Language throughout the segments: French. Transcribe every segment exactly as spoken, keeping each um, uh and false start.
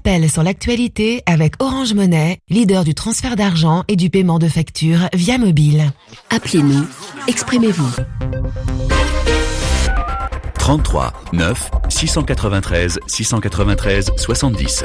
rappel sur l'actualité avec Orange Money, leader du transfert d'argent et du paiement de factures via mobile. Appelez-nous, exprimez-vous. trente-trois neuf six cent quatre-vingt-treize six cent quatre-vingt-treize soixante-dix.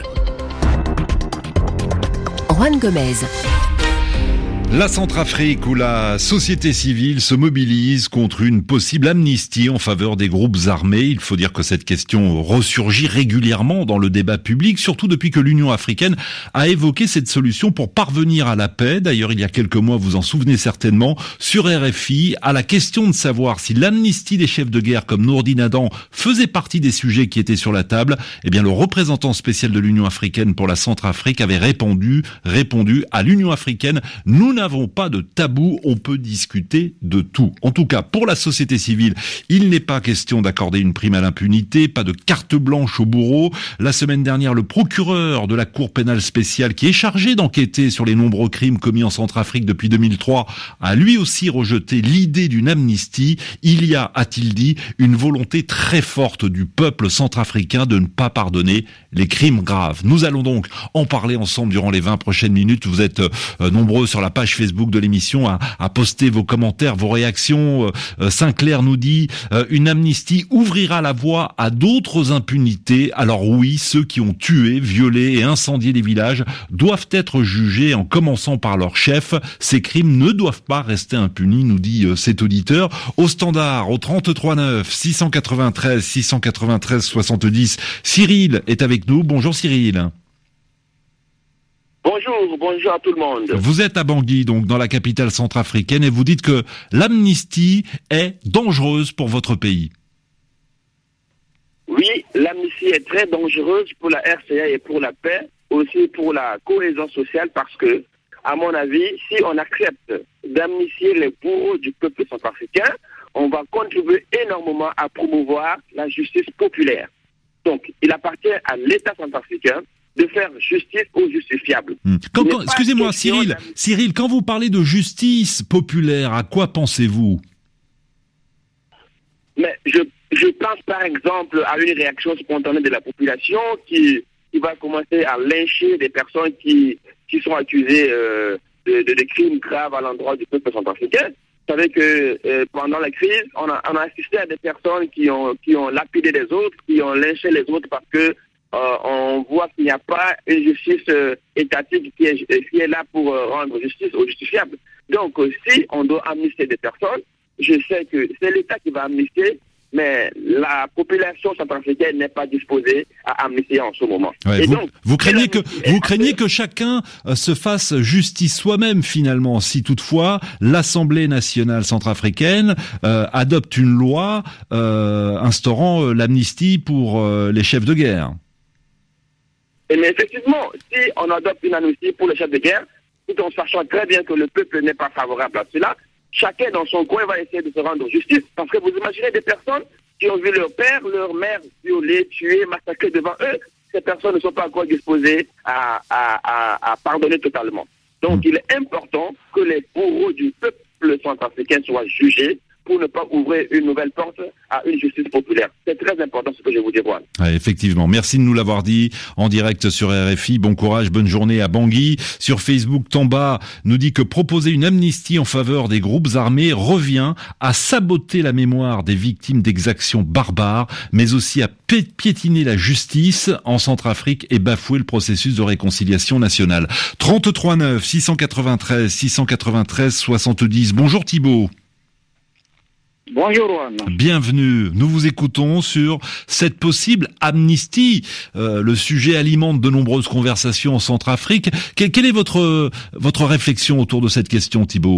Juan Gomez. La Centrafrique, où la société civile se mobilise contre une possible amnistie en faveur des groupes armés. Il faut dire que cette question ressurgit régulièrement dans le débat public, surtout depuis que l'Union africaine a évoqué cette solution pour parvenir à la paix. D'ailleurs, il y a quelques mois, vous en souvenez certainement, sur R F I, à la question de savoir si l'amnistie des chefs de guerre comme Nourdine Adan faisait partie des sujets qui étaient sur la table, eh bien, le représentant spécial de l'Union africaine pour la Centrafrique avait répondu, répondu à l'Union africaine, nous n'avons pas de tabou, on peut discuter de tout. En tout cas, pour la société civile, il n'est pas question d'accorder une prime à l'impunité, pas de carte blanche aux bourreaux. La semaine dernière, le procureur de la Cour pénale spéciale, qui est chargé d'enquêter sur les nombreux crimes commis en Centrafrique depuis deux mille trois, a lui aussi rejeté l'idée d'une amnistie. Il y a, a-t-il dit, une volonté très forte du peuple centrafricain de ne pas pardonner les crimes graves. Nous allons donc en parler ensemble durant les vingt prochaines minutes. Vous êtes euh, nombreux sur la page Facebook de l'émission à, à poster vos commentaires, vos réactions. Euh, Sinclair nous dit euh, une amnistie ouvrira la voie à d'autres impunités. Alors oui, ceux qui ont tué, violé et incendié les villages doivent être jugés en commençant par leur chef. Ces crimes ne doivent pas rester impunis, nous dit euh, cet auditeur. Au standard, au trente-trois neuf six cent quatre-vingt-treize six cent quatre-vingt-treize soixante-dix, Cyril est avec nous. Bonjour Cyril. Bonjour, bonjour à tout le monde. Vous êtes à Bangui, donc dans la capitale centrafricaine, et vous dites que l'amnistie est dangereuse pour votre pays. Oui, l'amnistie est très dangereuse pour la R C A et pour la paix, aussi pour la cohésion sociale, parce que, à mon avis, si on accepte d'amnistier les bourreaux du peuple centrafricain, on va contribuer énormément à promouvoir la justice populaire. Donc, il appartient à l'État centrafricain de faire justice aux justifiables. Mmh. Quand, quand, excusez-moi, Cyril, Cyril, quand vous parlez de justice populaire, à quoi pensez-vous? Mais je, je pense par exemple à une réaction spontanée de la population qui, qui va commencer à lyncher des personnes qui, qui sont accusées euh, de, de, de crimes graves à l'endroit du peuple centrafricain. Vous savez que euh, pendant la crise, on a, on a assisté à des personnes qui ont, qui ont lapidé les autres, qui ont lynché les autres parce que Euh, on voit qu'il n'y a pas une justice euh, étatique qui est, qui est là pour euh, rendre justice aux justifiables. Donc, euh, si on doit amnistier des personnes, je sais que c'est l'État qui va amnistier, mais la population centrafricaine n'est pas disposée à amnistier en ce moment. Ouais, Et vous, donc, vous craignez que vous craignez que chacun euh, se fasse justice soi-même finalement, si toutefois l'Assemblée nationale centrafricaine euh, adopte une loi euh, instaurant euh, l'amnistie pour euh, les chefs de guerre. Et mais effectivement, si on adopte une amnistie pour les chefs de guerre, tout en sachant très bien que le peuple n'est pas favorable à cela, chacun dans son coin va essayer de se rendre justice. Parce que vous imaginez des personnes qui ont vu leur père, leur mère violés, tués, massacrés devant eux. Ces personnes ne sont pas encore disposées à, à, à, à pardonner totalement. Donc mmh. il est important que les bourreaux du peuple centrafricain soient jugés pour ne pas ouvrir une nouvelle porte à une justice populaire. C'est très important ce que je vous dis, Juan. Ouais, effectivement. Merci de nous l'avoir dit en direct sur R F I. Bon courage, bonne journée à Bangui. Sur Facebook, Tamba nous dit que proposer une amnistie en faveur des groupes armés revient à saboter la mémoire des victimes d'exactions barbares, mais aussi à piétiner la justice en Centrafrique et bafouer le processus de réconciliation nationale. trente-trois neuf six cent quatre-vingt-treize six cent quatre-vingt-treize soixante-dix. Bonjour Thibault. Bonjour Juan. Bienvenue. Nous vous écoutons sur cette possible amnistie. Euh, le sujet alimente de nombreuses conversations en Centrafrique. Quelle, quelle est votre votre réflexion autour de cette question, Thibault?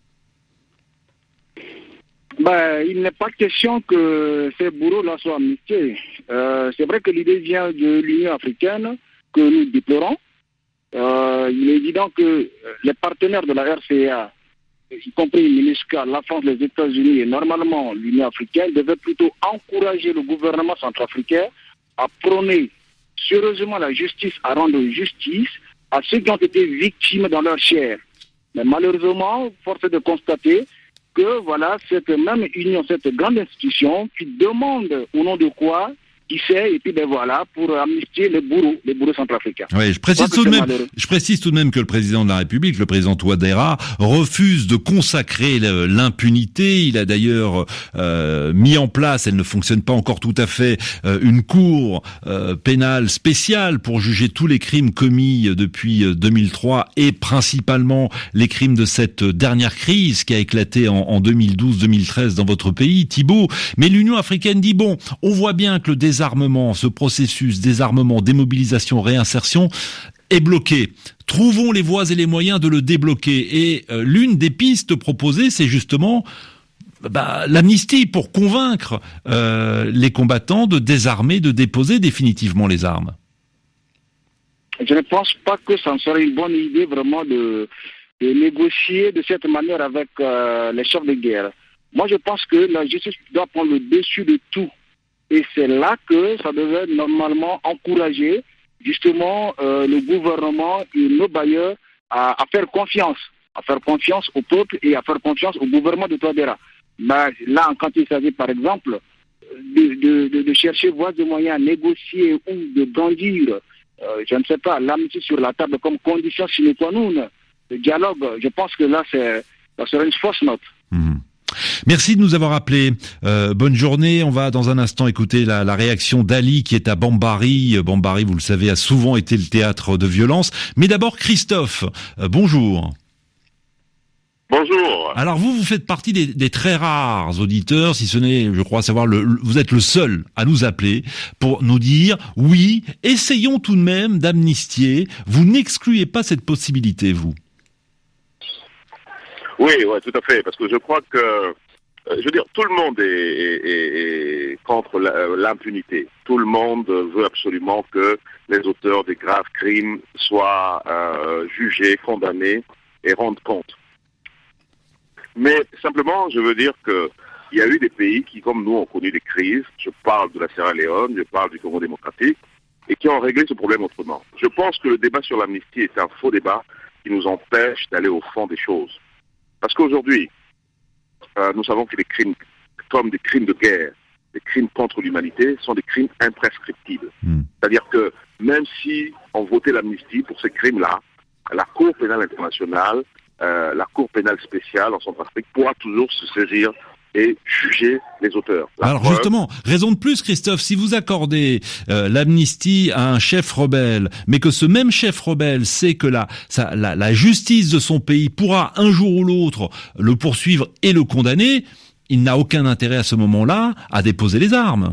Ben, il n'est pas question que ces bourreaux-là soient amnistiés. Euh, c'est vrai que l'idée vient de l'Union africaine que nous déplorons. Euh, il est évident que les partenaires de la R C A, y compris MINUSCA, la France, les États-Unis et normalement l'Union africaine, devaient plutôt encourager le gouvernement centrafricain à prôner sérieusement la justice, à rendre justice à ceux qui ont été victimes dans leur chair. Mais malheureusement, force est de constater que voilà, cette même union, cette grande institution qui demande au nom de quoi qui sait, et puis ben voilà, pour amnistier les bourreaux, les bourreaux centrafricains. Oui, je précise tout de même, je précise tout de même que le président de la République, le président Touadéra, refuse de consacrer l'impunité. Il a d'ailleurs euh, mis en place, elle ne fonctionne pas encore tout à fait, euh, une cour euh, pénale spéciale pour juger tous les crimes commis depuis deux mille trois et principalement les crimes de cette dernière crise qui a éclaté en, en deux mille douze deux mille treize dans votre pays, Thibault. Mais l'Union africaine dit bon, on voit bien que le désarmement, ce processus désarmement, démobilisation, réinsertion est bloqué. Trouvons les voies et les moyens de le débloquer. Et euh, l'une des pistes proposées, c'est justement bah, l'amnistie pour convaincre euh, les combattants de désarmer, de déposer définitivement les armes. Je ne pense pas que ça serait une bonne idée vraiment de, de négocier de cette manière avec euh, les chefs de guerre. Moi, je pense que la justice doit prendre le dessus de tout. Et c'est là que ça devrait normalement encourager justement euh, le gouvernement et nos bailleurs à, à faire confiance, à faire confiance au peuple et à faire confiance au gouvernement de Touadéra. Ben, là, quand il s'agit par exemple de, de, de, de chercher voies et moyens à négocier ou de brandir, euh, je ne sais pas, l'amnistie sur la table comme condition sine qua non, le dialogue, je pense que là, c'est, ça serait une fausse note. Mmh. Merci de nous avoir appelés. Euh, bonne journée. On va dans un instant écouter la, la réaction d'Ali qui est à Bambari. Bambari, vous le savez, a souvent été le théâtre de violence. Mais d'abord, Christophe, euh, bonjour. Bonjour. Alors vous, vous faites partie des, des très rares auditeurs, si ce n'est, je crois savoir, le, le, vous êtes le seul à nous appeler pour nous dire, oui, essayons tout de même d'amnistier. Vous n'excluez pas cette possibilité, vous? Oui, ouais, tout à fait, parce que je crois que, euh, je veux dire, tout le monde est, est, est, est contre l'impunité. Tout le monde veut absolument que les auteurs des graves crimes soient euh, jugés, condamnés et rendent compte. Mais simplement, je veux dire que il y a eu des pays qui, comme nous, ont connu des crises. Je parle de la Sierra Leone, je parle du Congo démocratique, et qui ont réglé ce problème autrement. Je pense que le débat sur l'amnistie est un faux débat qui nous empêche d'aller au fond des choses. Parce qu'aujourd'hui, euh, nous savons que les crimes, comme des crimes de guerre, des crimes contre l'humanité, sont des crimes imprescriptibles. Mmh. C'est-à-dire que même si on votait l'amnistie pour ces crimes-là, la Cour pénale internationale, euh, la Cour pénale spéciale en Centrafrique pourra toujours se saisir et juger les auteurs. La Alors preuve... justement, raison de plus, Christophe, si vous accordez euh, l'amnistie à un chef rebelle, mais que ce même chef rebelle sait que la, ça, la, la justice de son pays pourra un jour ou l'autre le poursuivre et le condamner, il n'a aucun intérêt à ce moment-là à déposer les armes.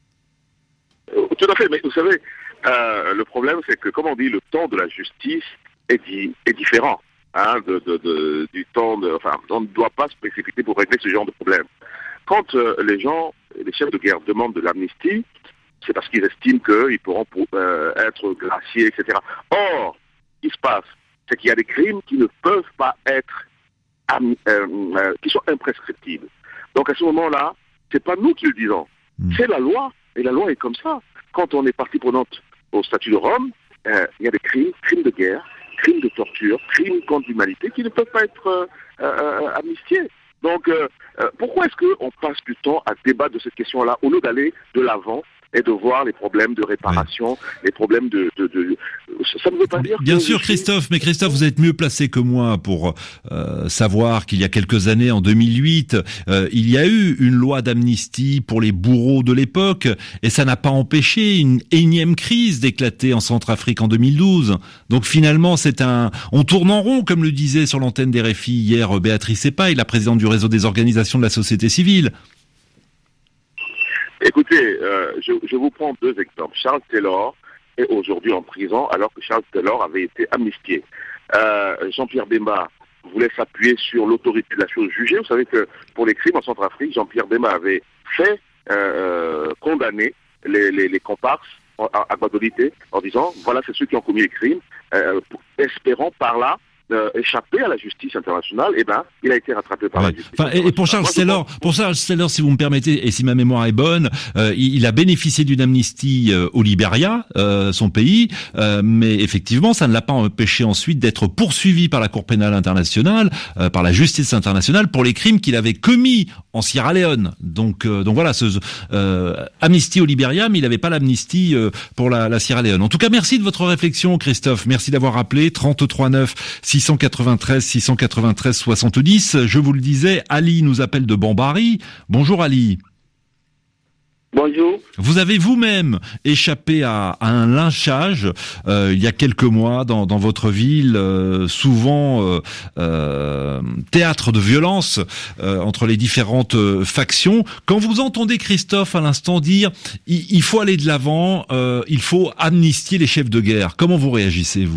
Tout à fait, mais vous savez, euh, le problème c'est que, comme on dit, le temps de la justice est, di- est différent. Hein, de, de, de, du temps, de, enfin, on ne doit pas se précipiter pour régler ce genre de problème. Quand euh, les gens, les chefs de guerre demandent de l'amnistie, c'est parce qu'ils estiment qu'ils pourront pour, euh, être graciés, et cetera. Or, ce qui se passe, c'est qu'il y a des crimes qui ne peuvent pas être, am, euh, euh, qui sont imprescriptibles. Donc à ce moment-là, c'est pas nous qui le disons, mmh. c'est la loi, et la loi est comme ça. Quand on est partie prenante au statut de Rome, euh, il y a des crimes, crimes de guerre, crimes de torture, crimes contre l'humanité qui ne peuvent pas être euh, euh, amnistiés. Donc, euh, euh, pourquoi est-ce qu'on passe du temps à débattre de cette question-là au lieu d'aller de l'avant et de voir les problèmes de réparation, ouais. les problèmes de, de, de... Ça ne veut pas dire... Bien que sûr, Christophe, suis... mais Christophe, vous êtes mieux placé que moi pour euh, savoir qu'il y a quelques années, en deux mille huit, euh, il y a eu une loi d'amnistie pour les bourreaux de l'époque, et ça n'a pas empêché une énième crise d'éclater en Centrafrique en deux mille douze. Donc finalement, c'est un... On tourne en rond, comme le disait sur l'antenne des R F I hier Béatrice Epaille, la présidente du réseau des organisations de la société civile. Écoutez, euh, je, je vous prends deux exemples. Charles Taylor est aujourd'hui en prison alors que Charles Taylor avait été amnistié. Euh, Jean-Pierre Bemba voulait s'appuyer sur l'autorité de la chose jugée. Vous savez que pour les crimes en Centrafrique, Jean-Pierre Bemba avait fait euh, condamner les, les, les comparses à, à Guadeloupe en disant voilà, c'est ceux qui ont commis les crimes, euh, espérant par là euh, échappé à la justice internationale, et ben, il a été rattrapé par ouais. la justice. Enfin, et, et pour Charles Taylor, pour Charles Taylor, si vous me permettez, et si ma mémoire est bonne, euh, il, il a bénéficié d'une amnistie euh, au Libéria, euh, son pays, euh, mais effectivement, ça ne l'a pas empêché ensuite d'être poursuivi par la Cour pénale internationale, euh, par la justice internationale, pour les crimes qu'il avait commis en Sierra Leone. Donc, euh, donc voilà, ce, euh, amnistie au Libéria, mais il n'avait pas l'amnistie euh, pour la, la Sierra Leone. En tout cas, merci de votre réflexion, Christophe. Merci d'avoir appelé trente-trois neuf six cent quatre-vingt-treize six cent quatre-vingt-treize soixante-dix. Je vous le disais, Ali nous appelle de Bambari. Bonjour Ali. Bonjour. Vous avez vous-même échappé à, à un lynchage euh, il y a quelques mois dans, dans votre ville, euh, souvent euh, euh, théâtre de violence euh, entre les différentes euh, factions. Quand vous entendez Christophe à l'instant dire il, il faut aller de l'avant, euh, il faut amnistier les chefs de guerre, comment vous réagissez, vous ?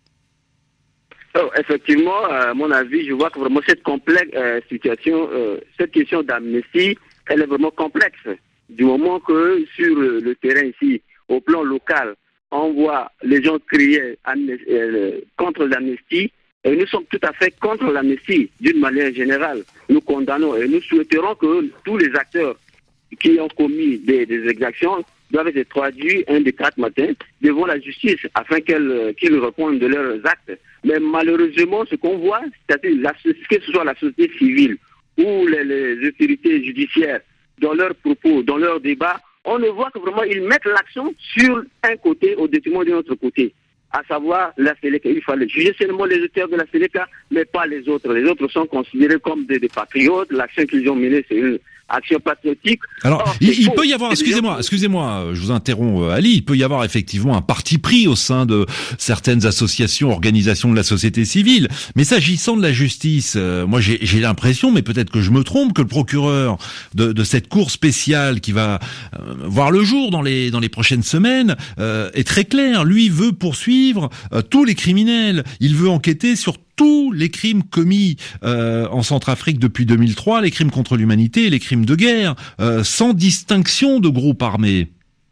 Oh, effectivement, à mon avis, je vois que vraiment cette complexe euh, situation, euh, cette question d'amnistie, elle est vraiment complexe. Du moment que sur le, le terrain ici, au plan local, on voit les gens crier euh, contre l'amnistie, et nous sommes tout à fait contre l'amnistie d'une manière générale. Nous condamnons et nous souhaiterons que tous les acteurs qui ont commis des, des exactions doivent être traduits un des quatre matins devant la justice afin qu'elle, qu'ils répondent de leurs actes. Mais malheureusement, ce qu'on voit, c'est-à-dire la, que ce soit la société civile ou les, les autorités judiciaires, dans leurs propos, dans leurs débats, on ne voit que vraiment ils mettent l'accent sur un côté au détriment de l'autre côté, à savoir la Séléka. Il fallait juger seulement les auteurs de la Séléka, mais pas les autres. Les autres sont considérés comme des, des patriotes. L'action qu'ils ont menée, c'est une action patriotique. Alors, Or, il, il faux. peut y avoir, excusez-moi, excusez-moi, je vous interromps, Ali, il peut y avoir effectivement un parti pris au sein de certaines associations, organisations de la société civile. Mais s'agissant de la justice, euh, moi j'ai, j'ai l'impression, mais peut-être que je me trompe, que le procureur de, de cette cour spéciale qui va euh, voir le jour dans les dans les prochaines semaines euh, est très clair. Lui veut poursuivre euh, tous les criminels. Il veut enquêter sur tous les crimes commis euh, en Centrafrique depuis deux mille trois, les crimes contre l'humanité et les crimes de guerre, euh, sans distinction de groupes armés.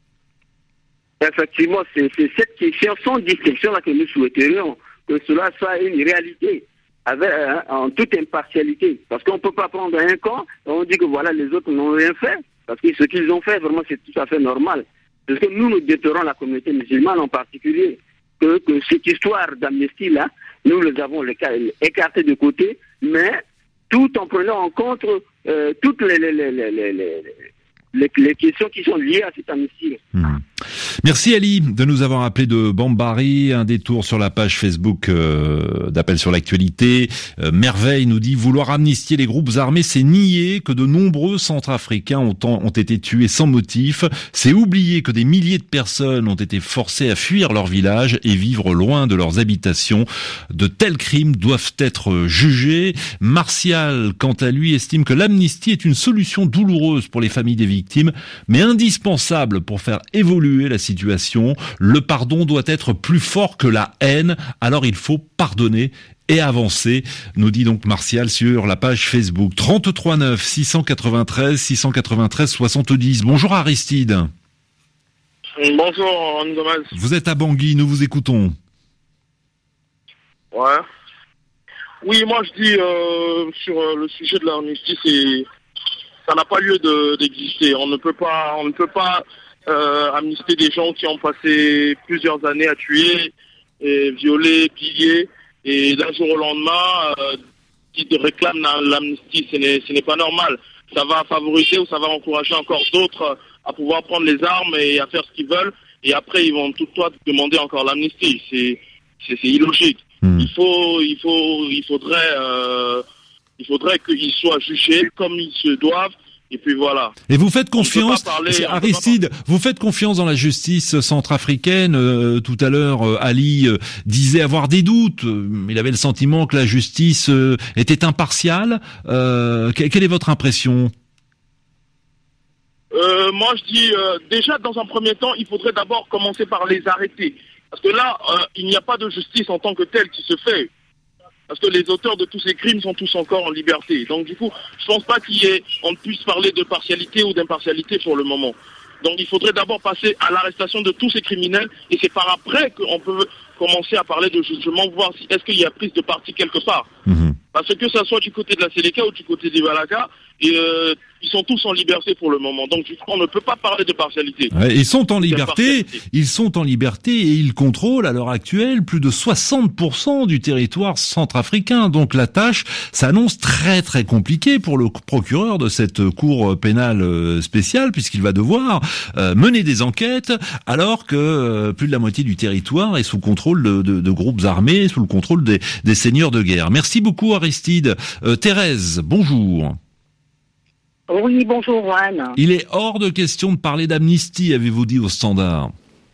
Effectivement, c'est, c'est cette question sans distinction là que nous souhaiterions que cela soit une réalité, avec, euh, en toute impartialité. Parce qu'on ne peut pas prendre un camp et on dit que voilà, les autres n'ont rien fait. Parce que ce qu'ils ont fait, vraiment, c'est tout à fait normal. Parce que nous, nous déplorons la communauté musulmane en particulier. Que, que cette histoire d'amnistie-là, nous les avons écartés de côté, mais tout en prenant en compte euh, toutes les, les, les, les, les, les, les questions qui sont liées à cette amnistie. Mmh. Merci Ali de nous avoir appelé de Bambari. Un détour sur la page Facebook euh, d'Appel sur l'actualité. Euh, Merveille nous dit: vouloir amnistier les groupes armés, c'est nier que de nombreux Centrafricains ont, ont été tués sans motif. C'est oublier que des milliers de personnes ont été forcées à fuir leur village et vivre loin de leurs habitations. De tels crimes doivent être jugés. Martial, quant à lui, estime que l'amnistie est une solution douloureuse pour les familles des victimes, mais indispensable pour faire évoluer la situation. Le pardon doit être plus fort que la haine, alors il faut pardonner et avancer, nous dit donc Martial sur la page Facebook. trente-trois neuf six cent quatre-vingt-treize six cent quatre-vingt-treize soixante-dix. Bonjour Aristide. Bonjour Ndomas. Vous êtes à Bangui, nous vous écoutons. Ouais. Oui, moi je dis euh, sur euh, le sujet de l'amnistie, c'est ça n'a pas lieu de, d'exister. On ne peut pas, on ne peut pas euh, amnistier des gens qui ont passé plusieurs années à tuer, et violer, piller, et d'un jour au lendemain, euh, qui réclament l'amnistie. Ce n'est, ce n'est pas normal. Ça va favoriser ou ça va encourager encore d'autres à pouvoir prendre les armes et à faire ce qu'ils veulent. Et après, ils vont tout toi demander encore l'amnistie. C'est, c'est, c'est illogique. Mmh. Il faut, il faut, il faudrait, euh, il faudrait qu'ils soient jugés comme ils se doivent. Et puis voilà. Et vous faites confiance, parler, Aristide, vous faites confiance dans la justice centrafricaine. Euh, tout à l'heure, euh, Ali euh, disait avoir des doutes. Euh, il avait le sentiment que la justice euh, était impartiale. Euh, quelle est votre impression ? euh, Moi, je dis euh, déjà, dans un premier temps, il faudrait d'abord commencer par les arrêter. Parce que là, euh, il n'y a pas de justice en tant que telle qui se fait. Parce que les auteurs de tous ces crimes sont tous encore en liberté. Donc du coup, je pense pas qu'il y ait, on puisse parler de partialité ou d'impartialité pour le moment. Donc il faudrait d'abord passer à l'arrestation de tous ces criminels, et c'est par après qu'on peut commencer à parler de jugement, voir si est-ce qu'il y a prise de parti quelque part. Mmh. Parce que ça soit du côté de la Séléka ou du côté des Balaka, et euh, ils sont tous en liberté pour le moment. Donc on ne peut pas parler de partialité. Ouais, ils sont en liberté, ils sont en liberté et ils contrôlent à l'heure actuelle plus de soixante pour cent du territoire centrafricain. Donc la tâche s'annonce très très compliquée pour le procureur de cette cour pénale spéciale, puisqu'il va devoir euh, mener des enquêtes alors que euh, plus de la moitié du territoire est sous contrôle de, de, de groupes armés, sous le contrôle des, des seigneurs de guerre. Merci beaucoup Aristide. Euh, Thérèse, bonjour. Oui, bonjour Juan. Il est hors de question de parler d'amnistie, avez-vous dit au Standard?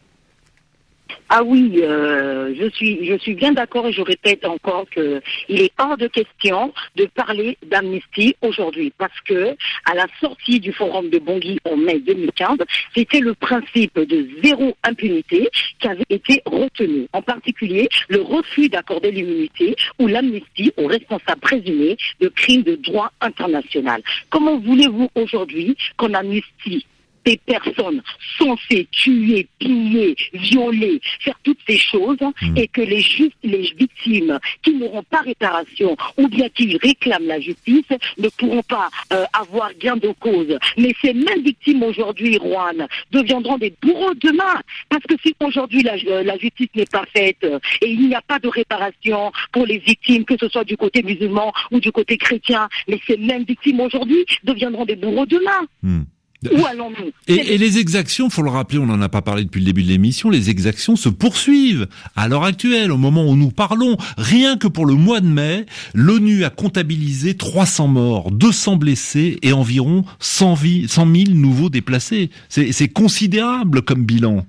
Ah oui, euh, je suis je suis bien d'accord et je répète encore que il est hors de question de parler d'amnistie aujourd'hui parce que à la sortie du forum de Bangui en mai deux mille quinze, c'était le principe de zéro impunité qui avait été retenu. En particulier, le refus d'accorder l'immunité ou l'amnistie aux responsables présumés de crimes de droit international. Comment voulez-vous aujourd'hui qu'on amnistie des personnes censées tuer, piller, violer, faire toutes ces choses, mmh. et que les, just, les victimes qui n'auront pas réparation ou bien qui réclament la justice ne pourront pas euh, avoir gain de cause. Mais ces mêmes victimes aujourd'hui, Juan, deviendront des bourreaux demain. Parce que si aujourd'hui la, euh, la justice n'est pas faite euh, et il n'y a pas de réparation pour les victimes, que ce soit du côté musulman ou du côté chrétien, mais ces mêmes victimes aujourd'hui deviendront des bourreaux demain. Mmh. Où allons-nous ? Et, et les exactions, faut le rappeler, on n'en a pas parlé depuis le début de l'émission, les exactions se poursuivent à l'heure actuelle, au moment où nous parlons. Rien que pour le mois de mai, l'ONU a comptabilisé trois cents morts, deux cents blessés et environ cent mille nouveaux déplacés. C'est, c'est considérable comme bilan.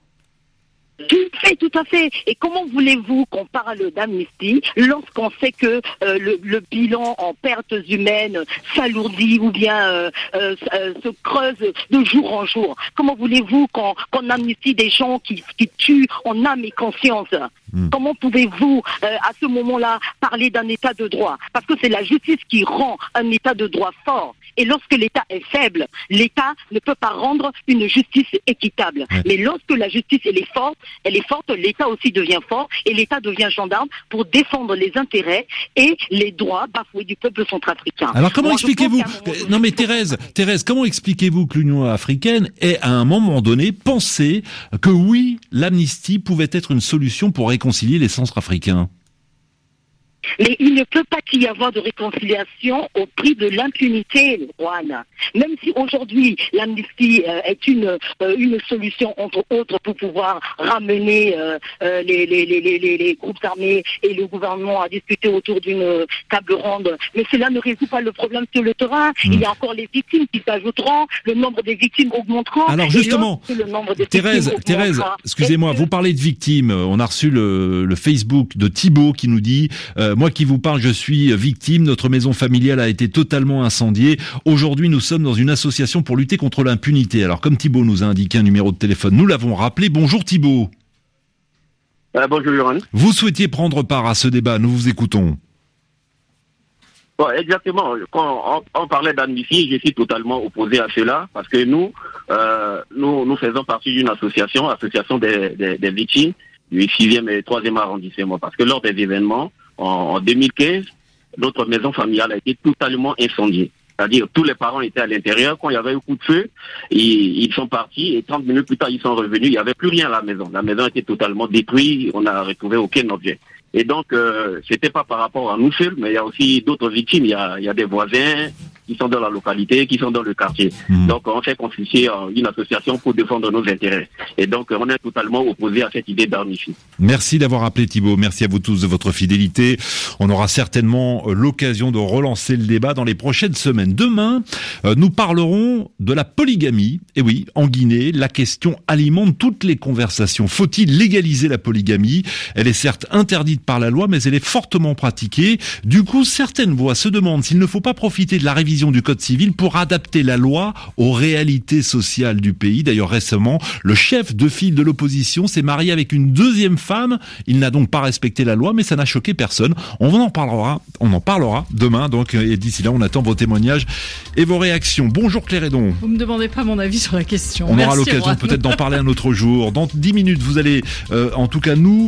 Tout à fait, tout à fait. Et comment voulez-vous qu'on parle d'amnistie lorsqu'on sait que euh, le, le bilan en pertes humaines s'alourdit ou bien euh, euh, se creuse de jour en jour? Comment voulez-vous qu'on, qu'on amnistie des gens qui, qui tuent en âme et conscience? Mmh. Comment pouvez-vous, euh, à ce moment-là, parler d'un état de droit? Parce que c'est la justice qui rend un état de droit fort. Et lorsque l'État est faible, l'État ne peut pas rendre une justice équitable. Ouais. Mais lorsque la justice elle est forte, elle est forte, l'État aussi devient fort et l'État devient gendarme pour défendre les intérêts et les droits bafoués du peuple centrafricain. Alors comment Moi, expliquez-vous moment, Non mais Thérèse, Thérèse, comment expliquez-vous que l'Union africaine ait à un moment donné pensé que oui, l'amnistie pouvait être une solution pour réconcilier les Centrafricains? Mais il ne peut pas y avoir de réconciliation au prix de l'impunité, Juan. Même si aujourd'hui l'amnistie euh, est une euh, une solution entre autres pour pouvoir ramener euh, euh, les, les, les, les, les groupes armés et le gouvernement à discuter autour d'une table ronde, mais cela ne résout pas le problème sur le terrain. Mmh. Il y a encore les victimes qui s'ajouteront, le nombre des victimes augmentera. Alors justement, le nombre des Thérèse, Thérèse, excusez-moi, vous parlez de victimes. On a reçu le, le Facebook de Thibaut qui nous dit euh, moi qui vous parle, je suis victime. Notre maison familiale a été totalement incendiée. Aujourd'hui, nous sommes dans une association pour lutter contre l'impunité. Alors, comme Thibaut nous a indiqué un numéro de téléphone, nous l'avons rappelé. Bonjour Thibaut. Euh, bonjour Yoran. Vous souhaitiez prendre part à ce débat. Nous vous écoutons. Bon, exactement. Quand on, on parlait d'amnistie, je suis totalement opposé à cela parce que nous, euh, nous, nous faisons partie d'une association, association des, des, des victimes du sixième et troisième arrondissement. Parce que lors des événements, en deux mille quinze, notre maison familiale a été totalement incendiée. C'est-à-dire, tous les parents étaient à l'intérieur. Quand il y avait un coup de feu, ils, ils sont partis et trente minutes plus tard, ils sont revenus. Il n'y avait plus rien à la maison. La maison était totalement détruite. On n'a retrouvé aucun objet. Et donc, euh, c'était pas par rapport à nous seuls, mais il y a aussi d'autres victimes. Il y a, il y a des voisins qui sont dans la localité, qui sont dans le quartier. Mmh. Donc, on s'est constitué une association pour défendre nos intérêts. Et donc, on est totalement opposé à cette idée d'armistice. Merci d'avoir appelé Thibaut. Merci à vous tous de votre fidélité. On aura certainement l'occasion de relancer le débat dans les prochaines semaines. Demain, nous parlerons de la polygamie. Et oui, en Guinée, la question alimente toutes les conversations. Faut-il légaliser la polygamie? Elle est certes interdite par la loi, mais elle est fortement pratiquée. Du coup, certaines voix se demandent s'il ne faut pas profiter de la révision du Code civil pour adapter la loi aux réalités sociales du pays. D'ailleurs, récemment, le chef de file de l'opposition s'est marié avec une deuxième femme. Il n'a donc pas respecté la loi, mais ça n'a choqué personne. On en parlera, on en parlera demain. Donc, et d'ici là, on attend vos témoignages et vos réactions. Bonjour Claire Hédon. Vous me demandez pas mon avis sur la question. On Merci, aura l'occasion Juan. peut-être d'en parler un autre jour. Dans dix minutes, vous allez, euh, en tout cas nous,